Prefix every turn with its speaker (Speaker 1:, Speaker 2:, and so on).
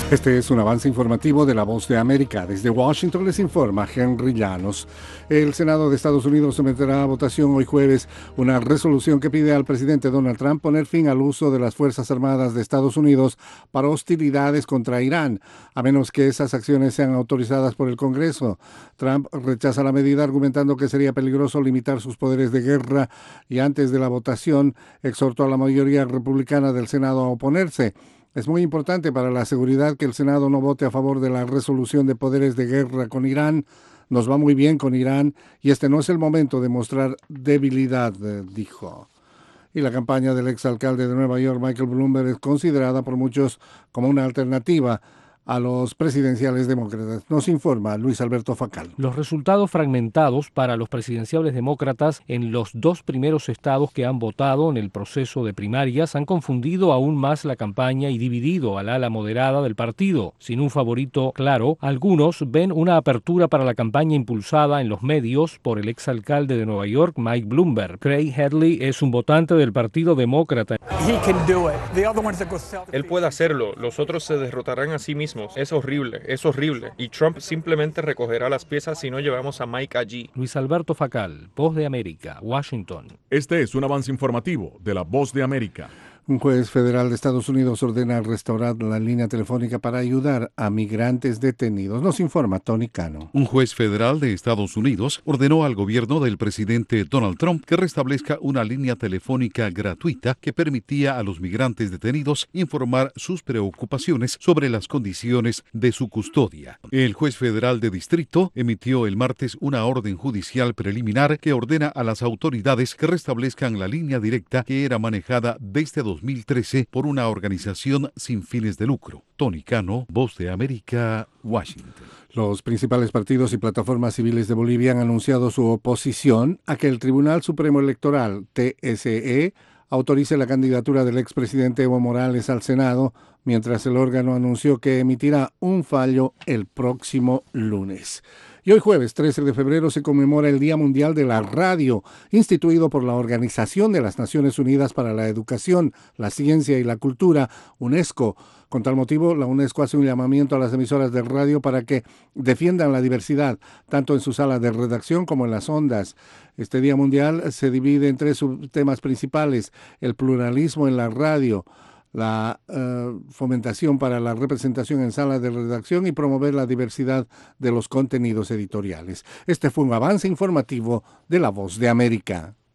Speaker 1: Este es un avance informativo de La Voz de América. Desde Washington les informa Henry Llanos. El Senado de Estados Unidos someterá a votación hoy jueves una resolución que pide al presidente Donald Trump poner fin al uso de las Fuerzas Armadas de Estados Unidos para hostilidades contra Irán, a menos que esas acciones sean autorizadas por el Congreso. Trump rechaza la medida argumentando que sería peligroso limitar sus poderes de guerra y antes de la votación exhortó a la mayoría republicana del Senado a oponerse. Es muy importante para la seguridad que el Senado no vote a favor de la resolución de poderes de guerra con Irán. Nos va muy bien con Irán y este no es el momento de mostrar debilidad, dijo. Y la campaña del exalcalde de Nueva York, Michael Bloomberg, es considerada por muchos como una alternativa a los presidenciales demócratas. Nos informa Luis Alberto Facal.
Speaker 2: Los resultados fragmentados para los presidenciales demócratas en los dos primeros estados que han votado en el proceso de primarias han confundido aún más la campaña y dividido al ala moderada del partido. Sin un favorito claro, algunos ven una apertura para la campaña impulsada en los medios por el exalcalde de Nueva York, Mike Bloomberg. Craig Headley es un votante del Partido Demócrata.
Speaker 3: Él puede hacerlo, los otros se derrotarán a sí mismos. Es horrible, y Trump simplemente recogerá las piezas si no llevamos a Mike allí.
Speaker 2: Luis Alberto Facal, Voz de América, Washington.
Speaker 4: Este es un avance informativo de La Voz de América.
Speaker 1: Un juez federal de Estados Unidos ordena restaurar la línea telefónica para ayudar a migrantes detenidos. Nos informa Tony Cano.
Speaker 5: Un juez federal de Estados Unidos ordenó al gobierno del presidente Donald Trump que restablezca una línea telefónica gratuita que permitía a los migrantes detenidos informar sus preocupaciones sobre las condiciones de su custodia. El juez federal de distrito emitió el martes una orden judicial preliminar que ordena a las autoridades que restablezcan la línea directa que era manejada desde 2013 por una organización sin fines de lucro. Tony Cano, Voz de América, Washington.
Speaker 1: Los principales partidos y plataformas civiles de Bolivia han anunciado su oposición a que el Tribunal Supremo Electoral, TSE, autorice la candidatura del expresidente Evo Morales al Senado, mientras el órgano anunció que emitirá un fallo el próximo lunes. Y hoy jueves 13 de febrero se conmemora el Día Mundial de la Radio, instituido por la Organización de las Naciones Unidas para la Educación, la Ciencia y la Cultura, UNESCO. Con tal motivo, la UNESCO hace un llamamiento a las emisoras de radio para que defiendan la diversidad, tanto en sus salas de redacción como en las ondas. Este Día Mundial se divide en tres subtemas principales: el pluralismo en la radio, la fomentación para la representación en salas de redacción y promover la diversidad de los contenidos editoriales. Este fue un avance informativo de La Voz de América.